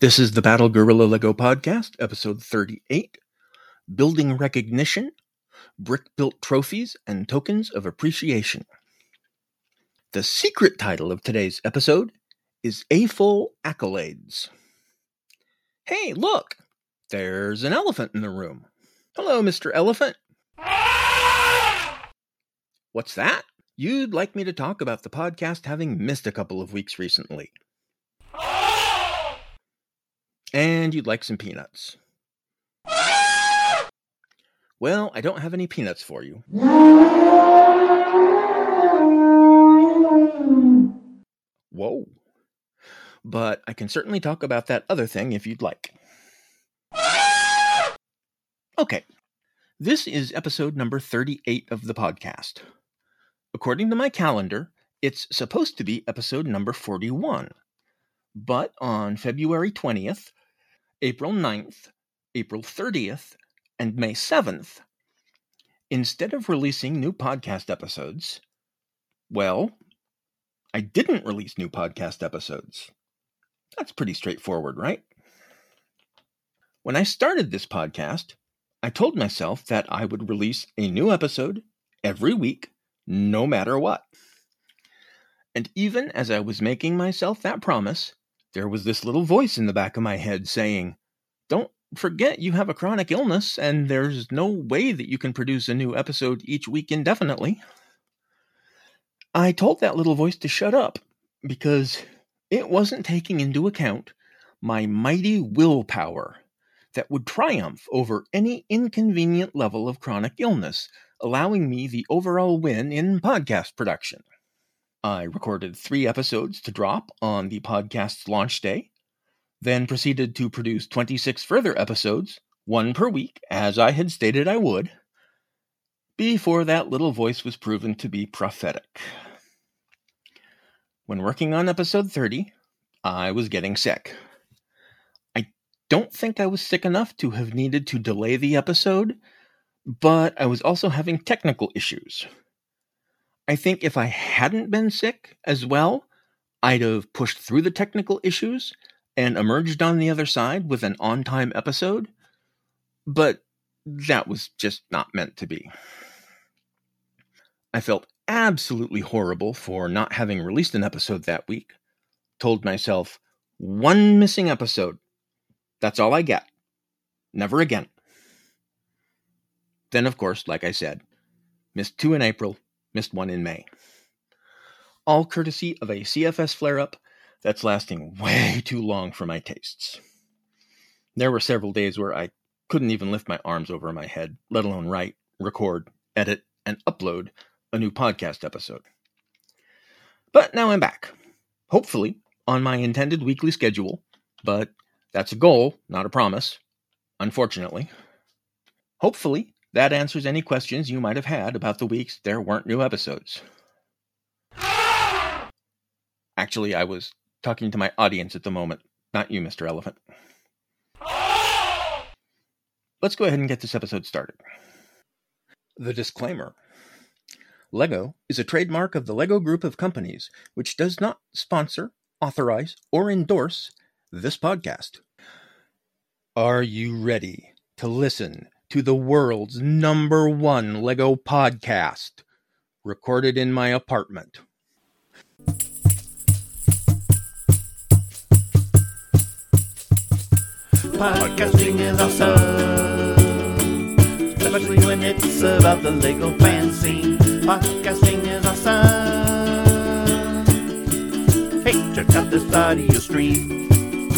This is the Battle Gorilla Lego Podcast, episode 38, Building Recognition, Brick-Built Trophies, and Tokens of Appreciation. The secret title of today's episode is A-Full Accolades. Hey, look! There's an elephant in the room. Hello, Mr. Elephant. What's that? You'd like me to talk about the podcast having missed a couple of weeks recently. And you'd like some peanuts. Well, I don't have any peanuts for you. Whoa. But I can certainly talk about that other thing if you'd like. Okay. This is episode number 38 of the podcast. According to my calendar, it's supposed to be episode number 41. But on February 20th, April 9th, April 30th, and May 7th, instead of releasing new podcast episodes, well, I didn't release new podcast episodes. That's pretty straightforward, right? When I started this podcast, I told myself that I would release a new episode every week, no matter what. And even as I was making myself that promise, there was this little voice in the back of my head saying, "Don't forget you have a chronic illness and there's no way that you can produce a new episode each week indefinitely." I told that little voice to shut up because it wasn't taking into account my mighty willpower that would triumph over any inconvenient level of chronic illness, allowing me the overall win in podcast production. I recorded 3 episodes to drop on the podcast's launch day, then proceeded to produce 26 further episodes, 1 per week, as I had stated I would, before that little voice was proven to be prophetic. When working on episode 30, I was getting sick. I don't think I was sick enough to have needed to delay the episode, but I was also having technical issues. I think if I hadn't been sick as well, I'd have pushed through the technical issues and emerged on the other side with an on-time episode, but that was just not meant to be. I felt absolutely horrible for not having released an episode that week. Told myself, 1 missing episode. That's all I get. Never again. Then, of course, like I said, missed 2 in April, missed 1 in May. All courtesy of a CFS flare-up that's lasting way too long for my tastes. There were several days where I couldn't even lift my arms over my head, let alone write, record, edit, and upload a new podcast episode. But now I'm back. Hopefully, on my intended weekly schedule, but that's a goal, not a promise, unfortunately. Hopefully, that answers any questions you might have had about the weeks there weren't new episodes. Actually, I was talking to my audience at the moment, not you, Mr. Elephant. Let's go ahead and get this episode started. The disclaimer. Lego is a trademark of the Lego Group of companies, which does not sponsor, authorize, or endorse this podcast. Are you ready to listen to the world's #1 Lego podcast, recorded in my apartment? Podcasting is awesome, especially when it's about the Lego fan scene. Podcasting is awesome. Hey, check out this audio stream.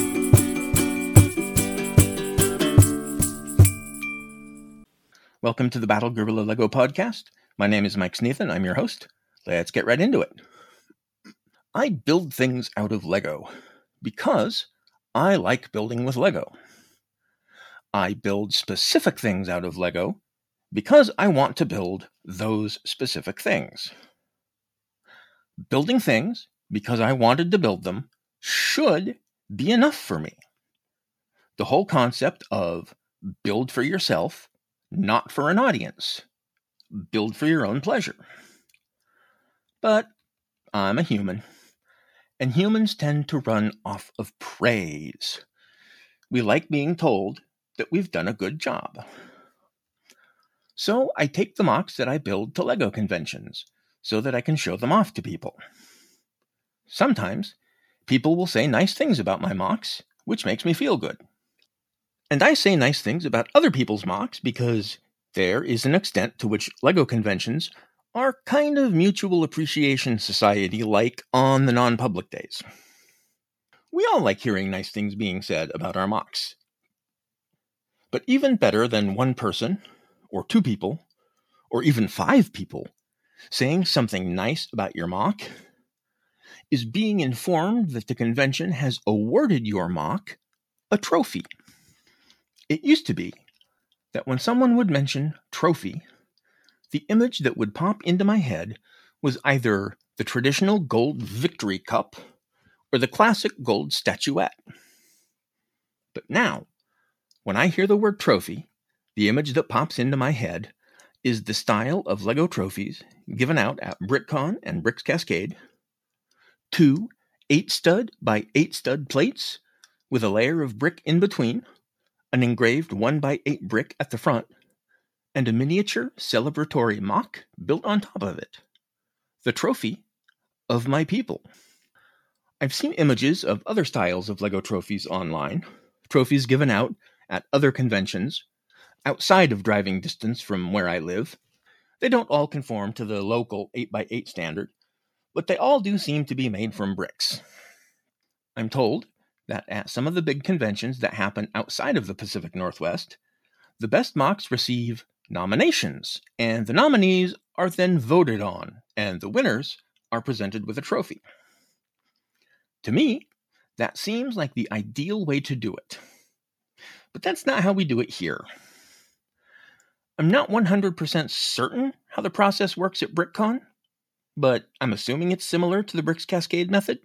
Welcome to the Battle Gorilla Lego Podcast. My name is Mike Sneathan. I'm your host. Let's get right into it. I build things out of Lego because I like building with Lego. I build specific things out of Lego because I want to build those specific things. Building things because I wanted to build them should be enough for me. The whole concept of build for yourself, not for an audience. Build for your own pleasure. But I'm a human, and humans tend to run off of praise. We like being told that we've done a good job. So I take the MOCs that I build to LEGO conventions so that I can show them off to people. Sometimes people will say nice things about my MOCs, which makes me feel good. And I say nice things about other people's MOCs because there is an extent to which LEGO conventions are kind of mutual appreciation society like on the non-public days. We all like hearing nice things being said about our MOCs. But even better than one person, or two people, or even 5 people saying something nice about your MOC is being informed that the convention has awarded your MOC a trophy. It used to be that when someone would mention trophy, the image that would pop into my head was either the traditional gold victory cup or the classic gold statuette. But now, when I hear the word trophy, the image that pops into my head is the style of LEGO trophies given out at BrickCon and Bricks Cascade, 2 8-stud by 8-stud plates with a layer of brick in between, an engraved 1x8 brick at the front, and a miniature celebratory MOC built on top of it. The trophy of my people. I've seen images of other styles of LEGO trophies online, trophies given out at other conventions, outside of driving distance from where I live. They don't all conform to the local 8x8 standard, but they all do seem to be made from bricks. I'm told that at some of the big conventions that happen outside of the Pacific Northwest, the best MOCs receive nominations, and the nominees are then voted on, and the winners are presented with a trophy. To me, that seems like the ideal way to do it. But that's not how we do it here. I'm not 100% certain how the process works at BrickCon, but I'm assuming it's similar to the Bricks Cascade method.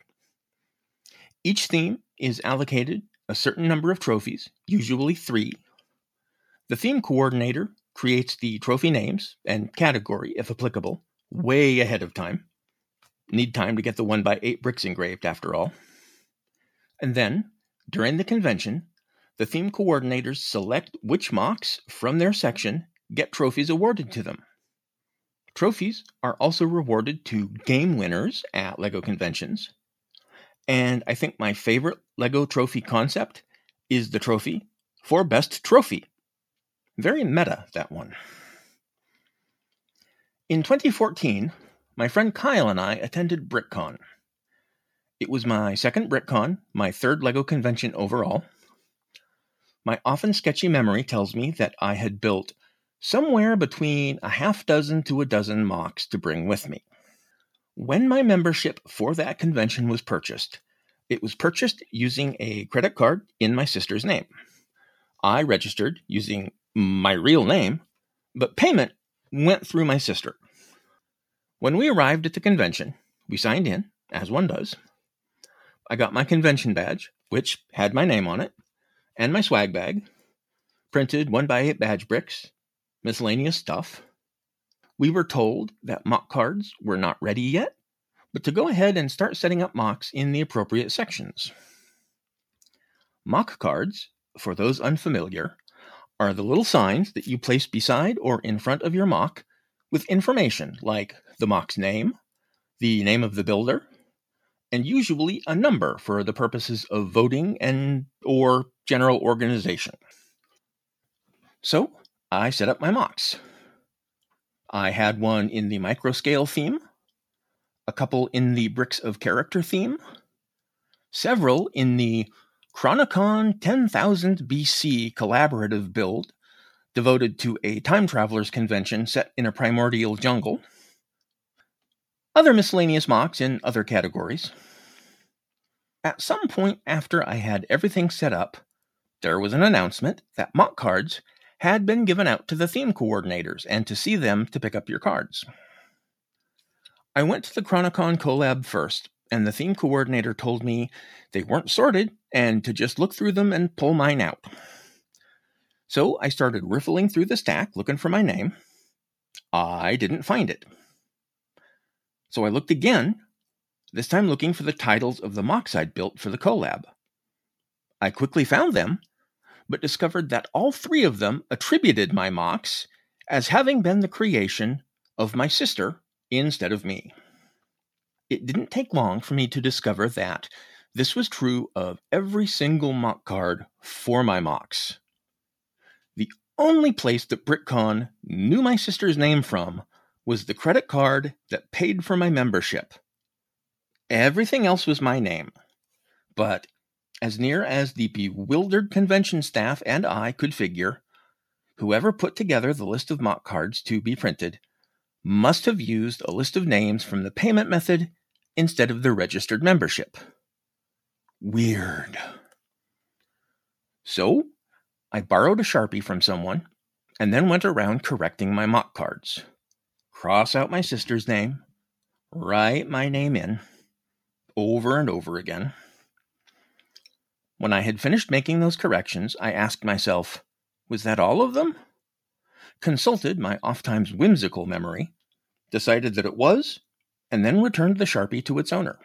Each theme is allocated a certain number of trophies, usually 3. The theme coordinator creates the trophy names and category, if applicable, way ahead of time. Need time to get the 1x8 bricks engraved, after all. And then, during the convention, the theme coordinators select which MOCs from their section get trophies awarded to them. Trophies are also rewarded to game winners at LEGO conventions. And I think my favorite LEGO trophy concept is the trophy for best trophy. Very meta, that one. In 2014, my friend Kyle and I attended BrickCon. It was my second BrickCon, my third LEGO convention overall. My often sketchy memory tells me that I had built somewhere between a half dozen to a dozen MOCs to bring with me. When my membership for that convention was purchased, it was purchased using a credit card in my sister's name. I registered using my real name, but payment went through my sister. When we arrived at the convention, we signed in, as one does. I got my convention badge, which had my name on it, and my swag bag, printed 1x8 badge bricks, miscellaneous stuff. We were told that MOC cards were not ready yet, but to go ahead and start setting up MOCs in the appropriate sections. MOC cards, for those unfamiliar, are the little signs that you place beside or in front of your MOC with information like the MOC's name, the name of the builder, and usually a number for the purposes of voting and or general organization. So, I set up my MOCs. I had one in the microscale theme, a couple in the Bricks of Character theme, several in the Chronicon 10,000 BC collaborative build devoted to a time traveler's convention set in a primordial jungle, other miscellaneous MOCs in other categories. At some point after I had everything set up, there was an announcement that MOC cards had been given out to the theme coordinators and to see them to pick up your cards. I went to the Chronicon collab first, and the theme coordinator told me they weren't sorted and to just look through them and pull mine out. So I started riffling through the stack looking for my name. I didn't find it. So I looked again, this time looking for the titles of the MOCs I'd built for the collab. I quickly found them, but discovered that all three of them attributed my mocks as having been the creation of my sister instead of me. It didn't take long for me to discover that this was true of every single mock card for my mocks. The only place that BrickCon knew my sister's name from was the credit card that paid for my membership. Everything else was my name, but as near as the bewildered convention staff and I could figure, whoever put together the list of mock cards to be printed must have used a list of names from the payment method instead of the registered membership. Weird. So, I borrowed a Sharpie from someone and then went around correcting my mock cards. Cross out my sister's name, write my name in, over and over again. When I had finished making those corrections, I asked myself, was that all of them? Consulted my oft-times whimsical memory, decided that it was, and then returned the Sharpie to its owner.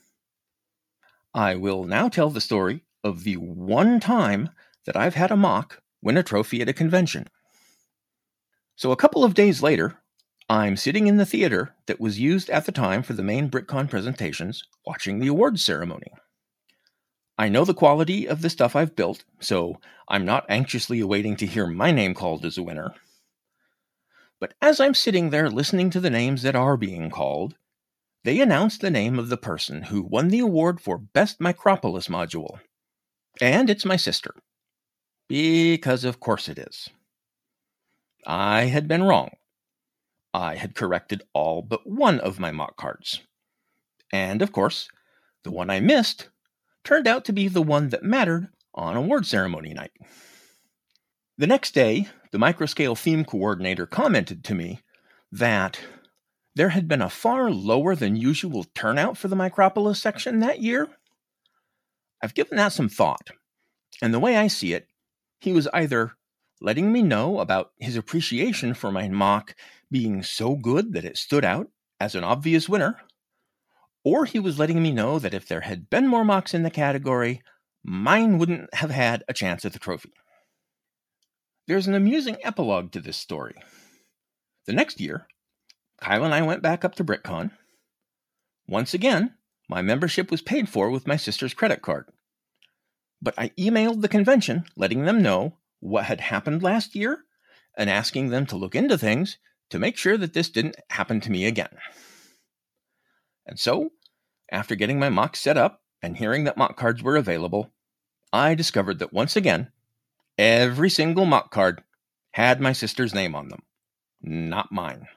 I will now tell the story of the one time that I've had a mock win a trophy at a convention. So a couple of days later, I'm sitting in the theater that was used at the time for the main BrickCon presentations, watching the awards ceremony. I know the quality of the stuff I've built, so I'm not anxiously awaiting to hear my name called as a winner. But as I'm sitting there listening to the names that are being called, they announce the name of the person who won the award for Best Micropolis Module. And it's my sister. Because of course it is. I had been wrong. I had corrected all but one of my mock cards. And of course, the one I missed turned out to be the one that mattered on award ceremony night. The next day, the microscale theme coordinator commented to me that there had been a far lower than usual turnout for the Micropolis section that year. I've given that some thought, and the way I see it, he was either letting me know about his appreciation for my mock being so good that it stood out as an obvious winner, or he was letting me know that if there had been more mocks in the category, mine wouldn't have had a chance at the trophy. There's an amusing epilogue to this story. The next year, Kyle and I went back up to BrickCon. Once again, my membership was paid for with my sister's credit card. But I emailed the convention letting them know what had happened last year and asking them to look into things to make sure that this didn't happen to me again. And so, after getting my mock set up and hearing that mock cards were available, I discovered that once again, every single mock card had my sister's name on them, not mine.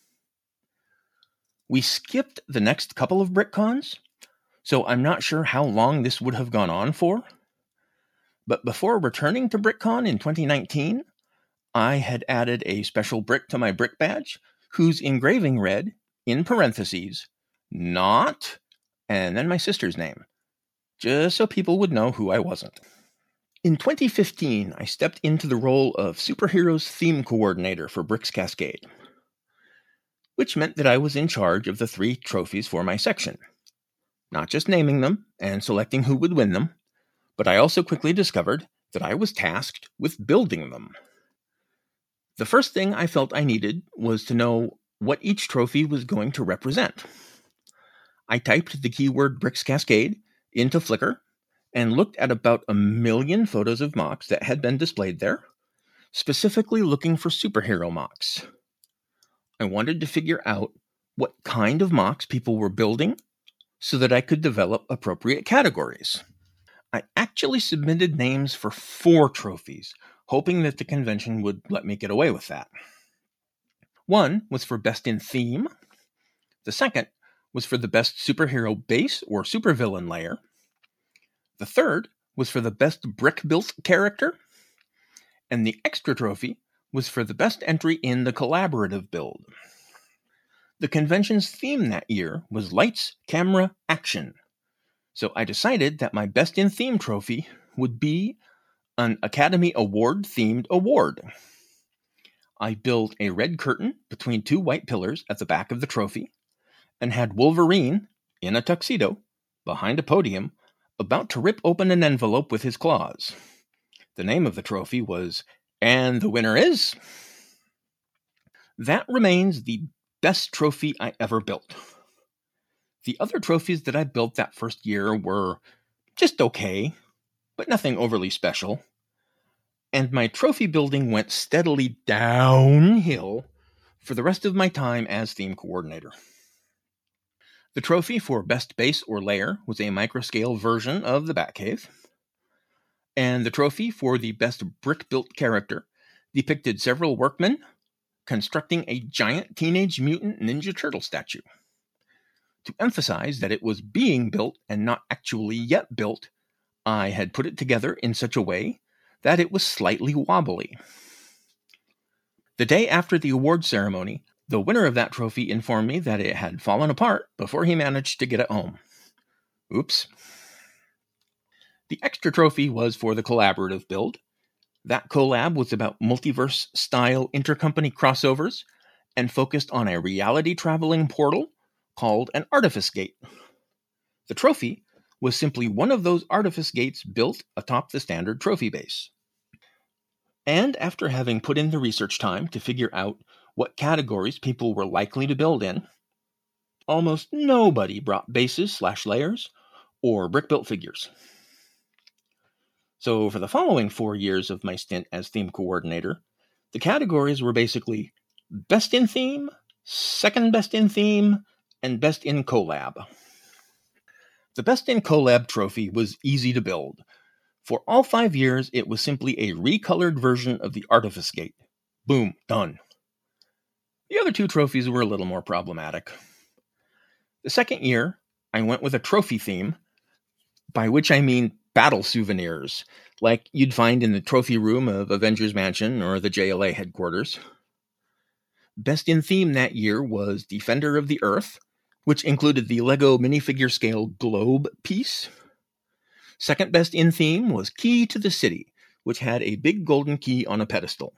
We skipped the next couple of BrickCons, so I'm not sure how long this would have gone on for. But before returning to BrickCon in 2019, I had added a special brick to my brick badge, whose engraving read, in parentheses, not, and then my sister's name, just so people would know who I wasn't. In 2015, I stepped into the role of Superheroes Theme Coordinator for Bricks Cascade, which meant that I was in charge of the 3 trophies for my section. Not just naming them and selecting who would win them, but I also quickly discovered that I was tasked with building them. The first thing I felt I needed was to know what each trophy was going to represent. I typed the keyword Bricks Cascade into Flickr and looked at about 1 million photos of mocks that had been displayed there, specifically looking for superhero mocks. I wanted to figure out what kind of mocks people were building so that I could develop appropriate categories. I actually submitted names for 4 trophies, hoping that the convention would let me get away with that. One was for Best in Theme. The second was for the Best Superhero Base or Supervillain Layer. The third was for the Best Brick-Built Character. And the extra trophy was for the best entry in the collaborative build. The convention's theme that year was Lights, Camera, Action. So I decided that my Best in Theme trophy would be an Academy Award-themed award. I built a red curtain between 2 white pillars at the back of the trophy and had Wolverine, in a tuxedo, behind a podium, about to rip open an envelope with his claws. The name of the trophy was "And the Winner Is." That remains the best trophy I ever built. The other trophies that I built that first year were just okay, but nothing overly special. And my trophy building went steadily downhill for the rest of my time as theme coordinator. The trophy for best base or layer was a microscale version of the Batcave. And the trophy for the best brick-built character depicted several workmen constructing a giant Teenage Mutant Ninja Turtle statue. To emphasize that it was being built and not actually yet built, I had put it together in such a way that it was slightly wobbly. The day after the award ceremony, the winner of that trophy informed me that it had fallen apart before he managed to get it home. Oops. The extra trophy was for the collaborative build. That collab was about multiverse-style intercompany crossovers and focused on a reality-traveling portal called an Artifice Gate. The trophy was simply one of those Artifice Gates built atop the standard trophy base. And after having put in the research time to figure out what categories people were likely to build in, almost nobody brought bases/layers or brick-built figures. So for the following 4 years of my stint as theme coordinator, the categories were basically best in theme, second best in theme, and best in collab. The best in collab trophy was easy to build. For all 5 years, it was simply a recolored version of the Artifice Gate. Boom, done. The other 2 trophies were a little more problematic. The second year, I went with a trophy theme, by which I mean battle souvenirs, like you'd find in the trophy room of Avengers Mansion or the JLA headquarters. Best in theme that year was Defender of the Earth, which included the LEGO minifigure scale globe piece. Second best in theme was Key to the City, which had a big golden key on a pedestal.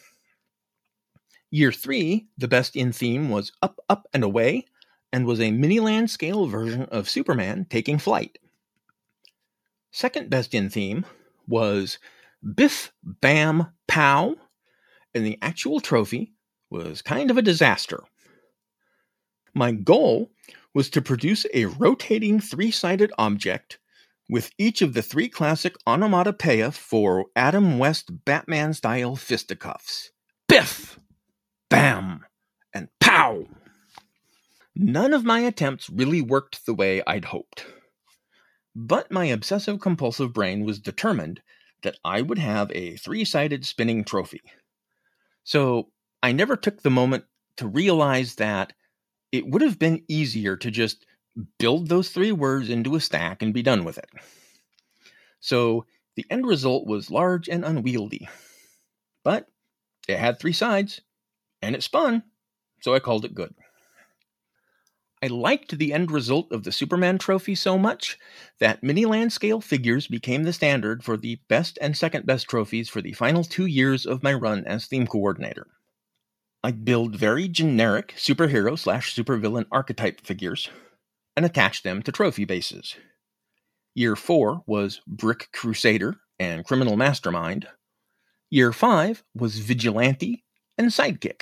Year 3, the best in theme was Up, Up, and Away, and was a Miniland scale version of Superman taking flight. Second best in theme was Biff, Bam, Pow, and the actual trophy was kind of a disaster. My goal was to produce a rotating 3-sided object with each of the 3 classic onomatopoeia for Adam West Batman-style fisticuffs. Biff, Bam, and Pow! None of my attempts really worked the way I'd hoped. But my obsessive-compulsive brain was determined that I would have a 3-sided spinning trophy. So I never took the moment to realize that it would have been easier to just build those 3 words into a stack and be done with it. So the end result was large and unwieldy. But it had 3 sides, and it spun, so I called it good. I liked the end result of the Superman trophy so much that Miniland scale figures became the standard for the best and second best trophies for the final 2 years of my run as theme coordinator. I'd build very generic superhero/supervillain archetype figures and attach them to trophy bases. Year 4 was Brick Crusader and Criminal Mastermind. Year 5 was Vigilante and Sidekick.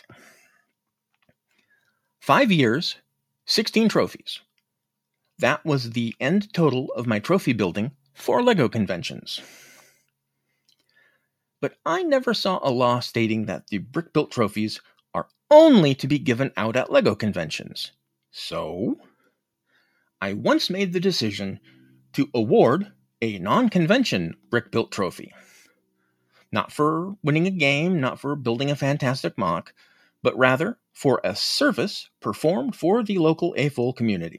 5 years, 16 trophies. That was the end total of my trophy building for LEGO conventions. But I never saw a law stating that the brick-built trophies are only to be given out at LEGO conventions. So, I once made the decision to award a non-convention brick-built trophy. Not for winning a game, not for building a fantastic mock, but rather for a service performed for the local AFOL community.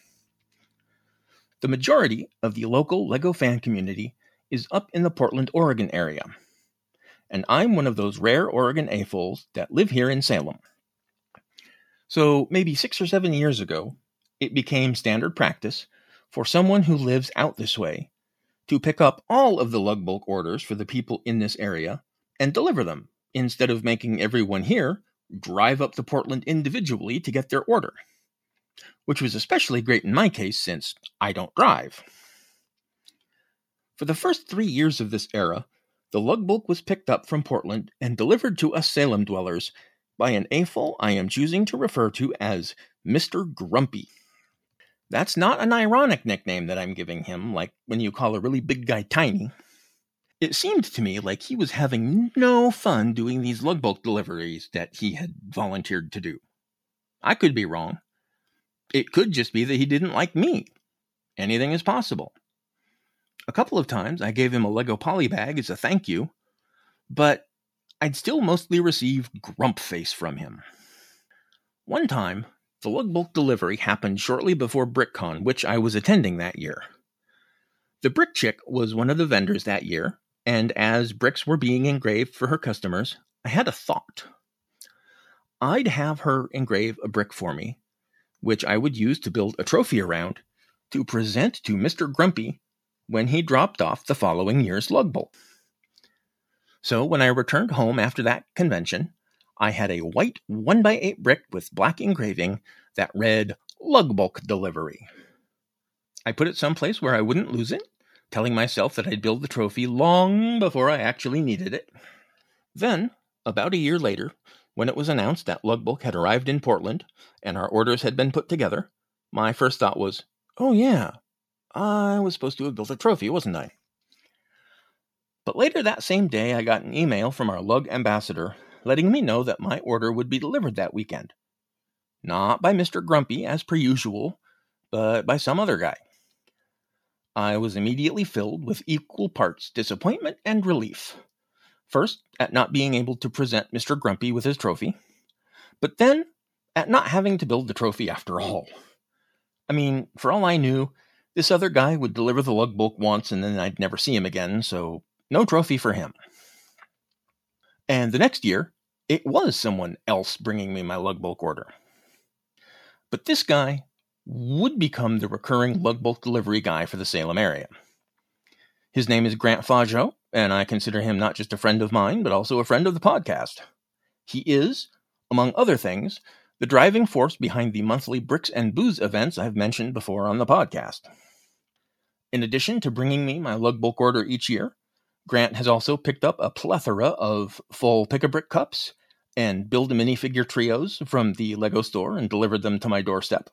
The majority of the local LEGO fan community is up in the Portland, Oregon area, and I'm one of those rare Oregon AFOLs that live here in Salem. So maybe 6 or 7 years ago, it became standard practice for someone who lives out this way to pick up all of the lug bulk orders for the people in this area and deliver them, instead of making everyone here drive up to Portland individually to get their order, which was especially great in my case since I don't drive. For the first 3 years of this era, The lugbook was picked up from Portland and delivered to us Salem dwellers by an AFOL I am choosing to refer to as Mr. Grumpy. That's not an ironic nickname that I'm giving him, like when you call a really big guy tiny. It seemed to me like he was having no fun doing these lugbook deliveries that he had volunteered to do. I could be wrong. It could just be that he didn't like me. Anything is possible. A couple of times I gave him a Lego poly bag as a thank you, but I'd still mostly receive grump face from him. One time, the lugbook delivery happened shortly before BrickCon, which I was attending that year. The Brick Chick was one of the vendors that year, and as bricks were being engraved for her customers, I had a thought. I'd have her engrave a brick for me, which I would use to build a trophy around to present to Mr. Grumpy when he dropped off the following year's lugbook. So when I returned home after that convention, I had a white 1x8 brick with black engraving that read Lugbook Delivery. I put it someplace where I wouldn't lose it, telling myself that I'd build the trophy long before I actually needed it. Then, about a year later, when it was announced that Lugbook had arrived in Portland and our orders had been put together, my first thought was, oh yeah, I was supposed to have built a trophy, wasn't I? But later that same day, I got an email from our Lug ambassador letting me know that my order would be delivered that weekend. Not by Mr. Grumpy, as per usual, but by some other guy. I was immediately filled with equal parts disappointment and relief. First, at not being able to present Mr. Grumpy with his trophy, but then at not having to build the trophy after all. I mean, for all I knew, this other guy would deliver the lugbook once and then I'd never see him again, so no trophy for him. And the next year, it was someone else bringing me my lugbook order. But this guy would become the recurring lugbook delivery guy for the Salem area. His name is Grant Fajo, and I consider him not just a friend of mine, but also a friend of the podcast. He is, among other things, the driving force behind the monthly Bricks and Booze events I've mentioned before on the podcast. In addition to bringing me my lugbook order each year, Grant has also picked up a plethora of full Pick-a-Brick cups and Build-A-Minifigure trios from the Lego store and delivered them to my doorstep.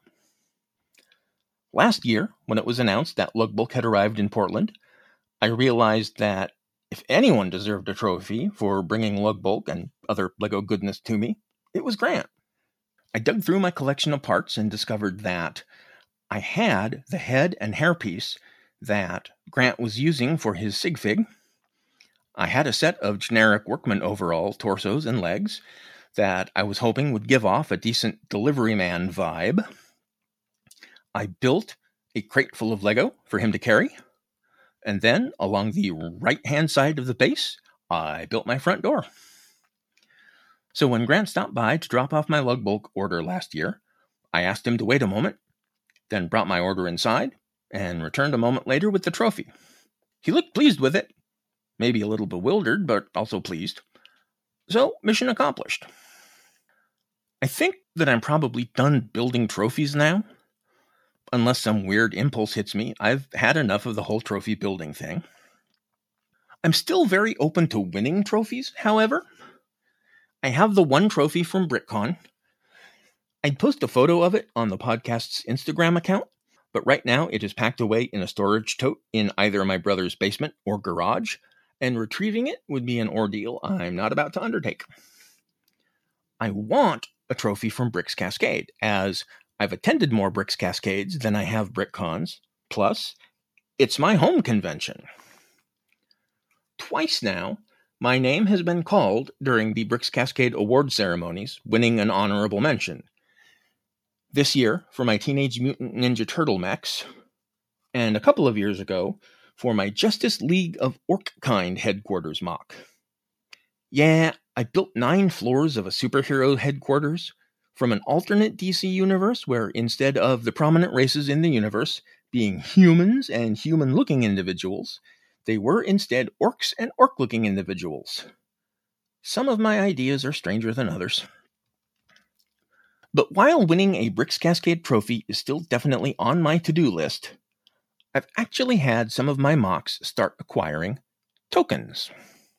Last year, when it was announced that Lugbook had arrived in Portland, I realized that if anyone deserved a trophy for bringing Lugbook and other Lego goodness to me, it was Grant. I dug through my collection of parts and discovered that I had the head and hairpiece that Grant was using for his sig fig. I had a set of generic workman overall torsos and legs that I was hoping would give off a decent delivery man vibe. I built a crate full of Lego for him to carry, and then along the right-hand side of the base, I built my front door. So when Grant stopped by to drop off my lugbook order last year, I asked him to wait a moment, then brought my order inside, and returned a moment later with the trophy. He looked pleased with it, maybe a little bewildered, but also pleased. So, mission accomplished. I think that I'm probably done building trophies now. Unless some weird impulse hits me, I've had enough of the whole trophy building thing. I'm still very open to winning trophies, however. I have the one trophy from BrickCon. I'd post a photo of it on the podcast's Instagram account, but right now it is packed away in a storage tote in either my brother's basement or garage, and retrieving it would be an ordeal I'm not about to undertake. I want a trophy from Bricks Cascade, as I've attended more Bricks Cascades than I have BrickCons, plus it's my home convention. Twice now, my name has been called during the Bricks Cascade award ceremonies, winning an honorable mention. This year for my Teenage Mutant Ninja Turtle mechs, and a couple of years ago for my Justice League of Orc-Kind headquarters mock. Yeah, I built 9 floors of a superhero headquarters from an alternate DC universe where instead of the prominent races in the universe being humans and human-looking individuals, they were instead orcs and orc-looking individuals. Some of my ideas are stranger than others. But while winning a Bricks Cascade trophy is still definitely on my to-do list, I've actually had some of my mocks start acquiring tokens.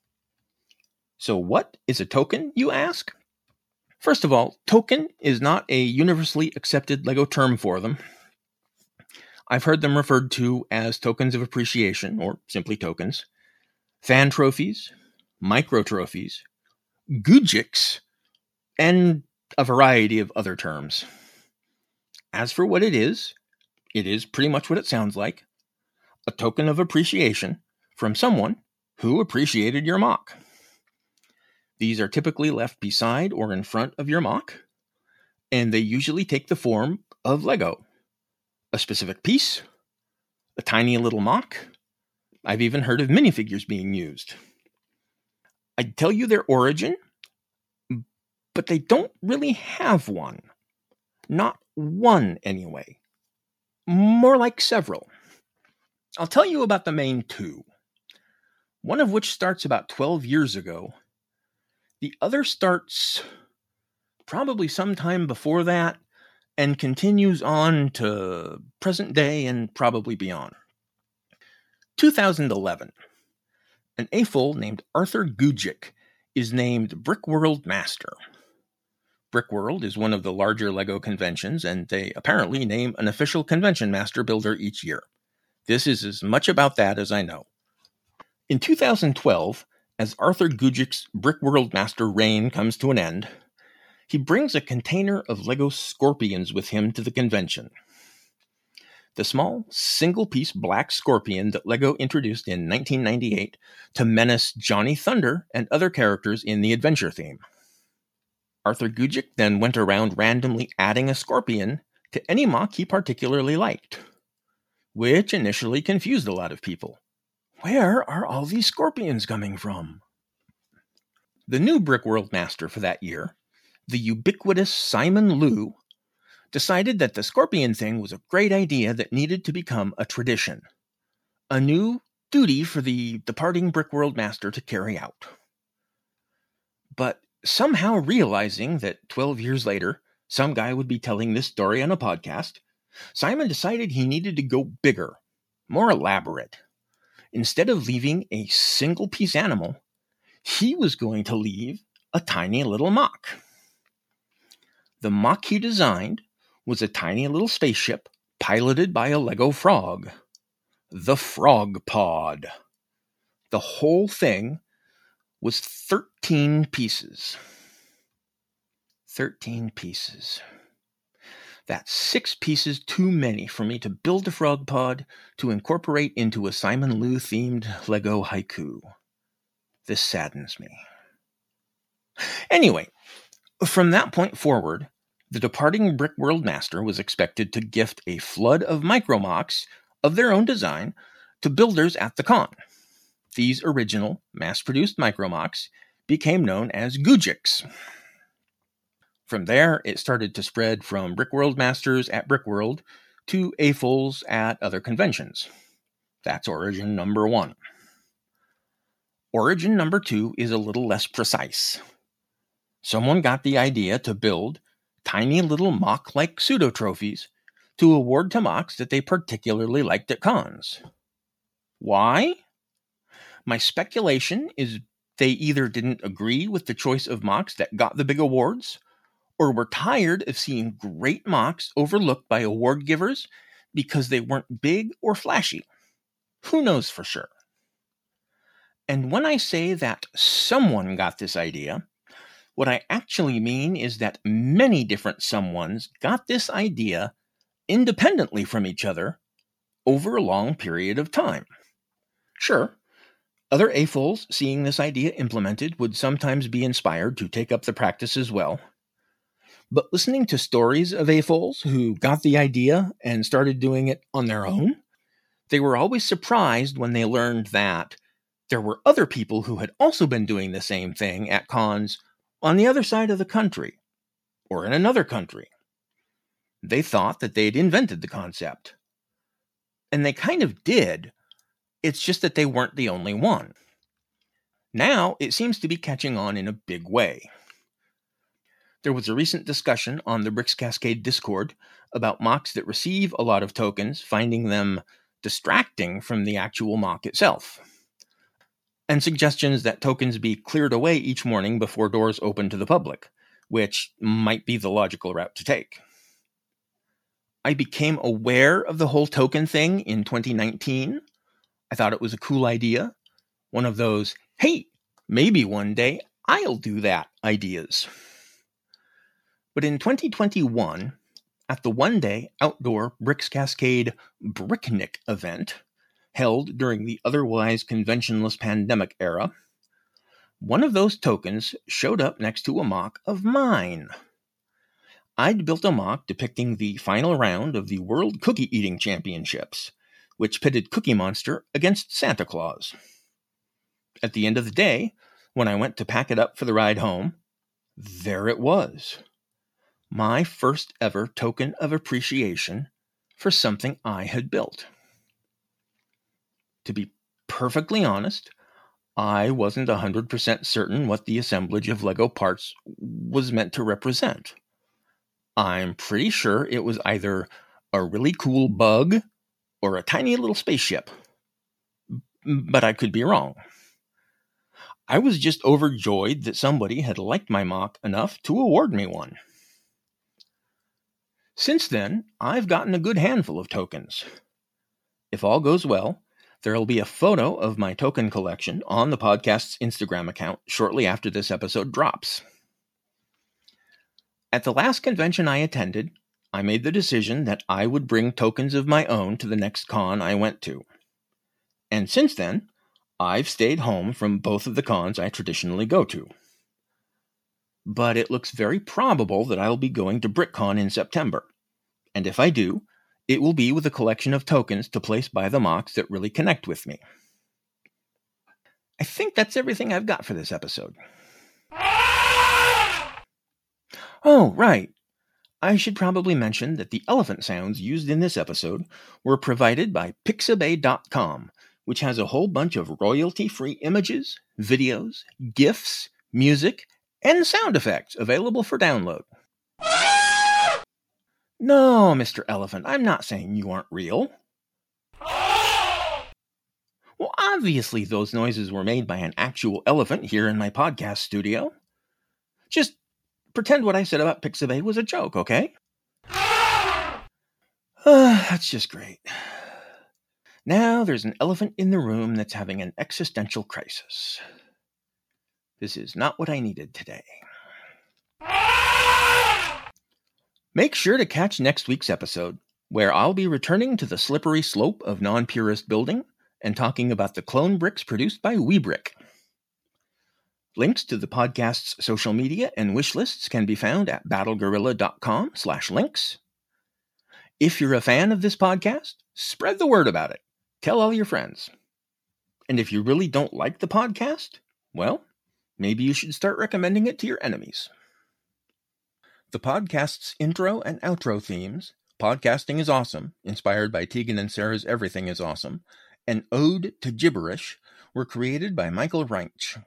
So what is a token, you ask? First of all, token is not a universally accepted LEGO term for them. I've heard them referred to as tokens of appreciation, or simply tokens, fan trophies, micro trophies, gujiks, and a variety of other terms. As for what it is pretty much what it sounds like, a token of appreciation from someone who appreciated your MOC. These are typically left beside or in front of your MOC, and they usually take the form of LEGO. A specific piece, a tiny little MOC. I've even heard of minifigures being used. I'd tell you their origin, but they don't really have one. Not one, anyway. More like several. I'll tell you about the main two. One of which starts about 12 years ago. The other starts probably sometime before that and continues on to present day and probably beyond. 2011. An AFOL named Arthur Gujik is named Brickworld Master. Brickworld is one of the larger LEGO conventions, and they apparently name an official convention master builder each year. This is as much about that as I know. In 2012, as Arthur Gujik's Brickworld Master reign comes to an end, he brings a container of LEGO Scorpions with him to the convention. The small, single-piece black Scorpion that LEGO introduced in 1998 to menace Johnny Thunder and other characters in the adventure theme. Arthur Gujik then went around randomly adding a Scorpion to any MOC he particularly liked, which initially confused a lot of people. Where are all these Scorpions coming from? The new Brickworld Master for that year, the ubiquitous Simon Liu, decided that the Scorpion thing was a great idea that needed to become a tradition, a new duty for the departing Brickworld Master to carry out. But somehow realizing that 12 years later, some guy would be telling this story on a podcast, Simon decided he needed to go bigger, more elaborate. Instead of leaving a single-piece animal, he was going to leave a tiny little MOC. The MOC he designed was a tiny little spaceship piloted by a LEGO frog. The Frog Pod. The whole thing was 13 pieces. 13 pieces. That's 6 pieces too many for me to build a frog pod to incorporate into a Simon Liu-themed LEGO haiku. This saddens me. Anyway, from that point forward, the departing Brickworld Master was expected to gift a flood of micro-MOCs of their own design to builders at the con. These original, mass-produced micro-MOCs became known as gujiks. From there, it started to spread from Brickworld Masters at Brickworld to AFOLs at other conventions. That's origin number 1. Origin number 2 is a little less precise. Someone got the idea to build tiny little MOC-like pseudo-trophies to award to MOCs that they particularly liked at cons. Why? My speculation is they either didn't agree with the choice of MOCs that got the big awards, or were tired of seeing great MOCs overlooked by award givers because they weren't big or flashy. Who knows for sure? And when I say that someone got this idea, what I actually mean is that many different someones got this idea independently from each other over a long period of time. Sure, other AFOLs seeing this idea implemented would sometimes be inspired to take up the practice as well. But listening to stories of AFOLs who got the idea and started doing it on their own, they were always surprised when they learned that there were other people who had also been doing the same thing at cons on the other side of the country, or in another country. They thought that they'd invented the concept. And they kind of did. It's just that they weren't the only one. Now, it seems to be catching on in a big way. There was a recent discussion on the Bricks Cascade Discord about MOCs that receive a lot of tokens, finding them distracting from the actual MOC itself. and suggestions that tokens be cleared away each morning before doors open to the public, which might be the logical route to take. I became aware of the whole token thing in 2019. I thought it was a cool idea. One of those, hey, maybe one day I'll do that ideas. But in 2021, at the one-day outdoor Bricks Cascade Bricknick event, held during the otherwise conventionless pandemic era, one of those tokens showed up next to a mock of mine. I'd built a mock depicting the final round of the World Cookie Eating Championships, which pitted Cookie Monster against Santa Claus. At the end of the day, when I went to pack it up for the ride home, there it was. My first ever token of appreciation for something I had built. To be perfectly honest, I wasn't 100% certain what the assemblage of Lego parts was meant to represent. I'm pretty sure it was either a really cool bug or a tiny little spaceship. But I could be wrong. I was just overjoyed that somebody had liked my mock enough to award me one. Since then, I've gotten a good handful of tokens. If all goes well, there will be a photo of my token collection on the podcast's Instagram account shortly after this episode drops. At the last convention I attended, I made the decision that I would bring tokens of my own to the next con I went to. And since then, I've stayed home from both of the cons I traditionally go to. But it looks very probable that I'll be going to BrickCon in September. And if I do, it will be with a collection of tokens to place by the mocks that really connect with me. I think that's everything I've got for this episode. Oh, right. I should probably mention that the elephant sounds used in this episode were provided by Pixabay.com, which has a whole bunch of royalty-free images, videos, GIFs, music, and sound effects available for download. No, Mr. Elephant, I'm not saying you aren't real. Well, obviously those noises were made by an actual elephant here in my podcast studio. Just pretend what I said about Pixabay was a joke, okay? That's just great. Now there's an elephant in the room that's having an existential crisis. This is not what I needed today. Make sure to catch next week's episode, where I'll be returning to the slippery slope of non-purist building and talking about the clone bricks produced by WeBrick. Links to the podcast's social media and wish lists can be found at battlegorilla.com/links. If you're a fan of this podcast, spread the word about it. Tell all your friends. And if you really don't like the podcast, well, maybe you should start recommending it to your enemies. The podcast's intro and outro themes, Podcasting is Awesome, inspired by Tegan and Sarah's Everything is Awesome, and Ode to Gibberish, were created by Michael Reinch.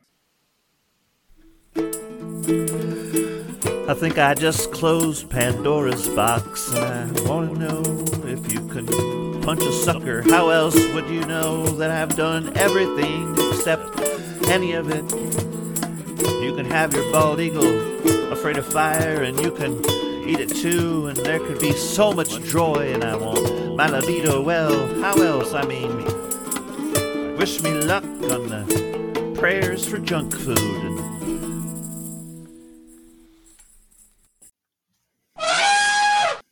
I think I just closed Pandora's box, and I want to know if you can punch a sucker. How else would you know that I've done everything except any of it? You can have your bald eagle, afraid of fire, and you can eat it too, and there could be so much joy, and I want my libido. Well, how else? I mean, wish me luck on the prayers for junk food, and